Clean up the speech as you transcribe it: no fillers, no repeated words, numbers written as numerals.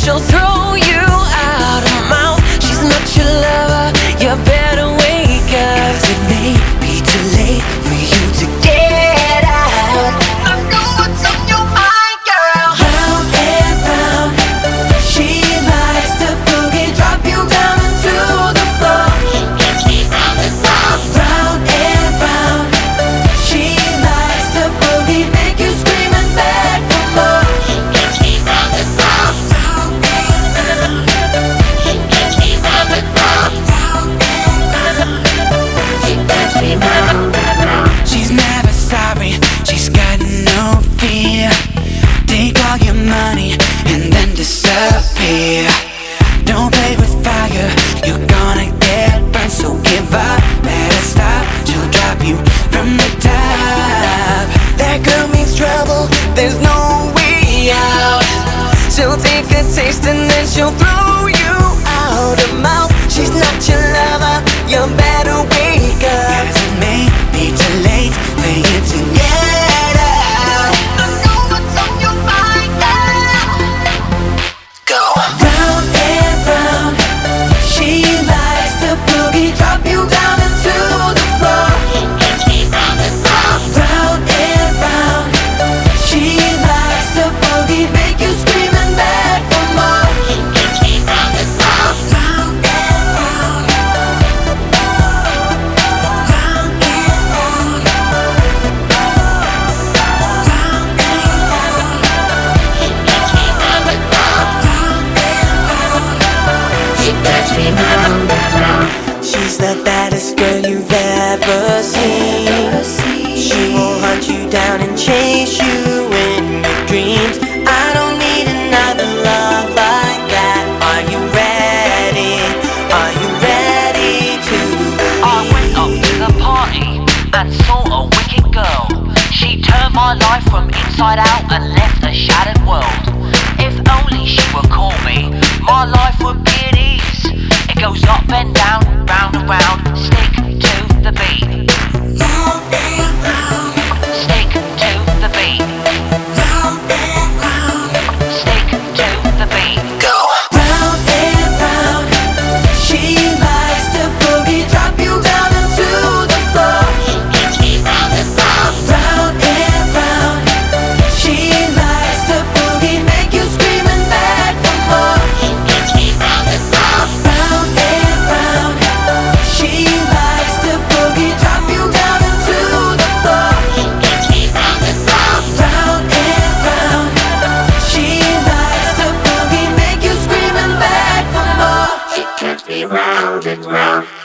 she'll throw you out of mouth. She's not your lover, you better wake up. 'Cause it may be too late for you to get out. I know what's on your mind, girl. Round and round, she likes to boogie, drop you down into the floor. Round and round, she likes to boogie, make you scream and beg for more. She's never sorry, she's got no fear. Take all your money and then disappear. Don't play with fire, you're gonna get burned. So give up, let her stop, she'll drop you from the top. That girl means trouble, there's no way out. She'll take a taste and then she'll throw you out her mouth. She's not your lover, you better wake up. 'Cause it may be too late for you to get out. I know what's on your mind, girl. Go. Round and round, she likes to boogie, drop you down into the floor. Round and round, she likes to boogie, make you scream and beg for more. Round and round, round and round, round and round, round and round. She's the baddest girl you've ever seen. She will hunt you down and chase you in your dreams. I don't need another love like that. Are you ready? Are you ready to I went up to the party and saw a wicked girl. She turned my life from inside out and left a shattered world. If only she would call me, my life would be at ease. It goes up and down, round and round, stick to the beat. round and round, Stick to the beat. round and round? Stick to the beat. Go. Round and round, she likes to boogie, drop you down into the floor. Round and round, she likes to boogie, make you scream and beg for more. Round and round, she likes to boogie, drop you down into the floor. Round and round, she likes to boogie, make you scream and beg for more. She turns me round and round.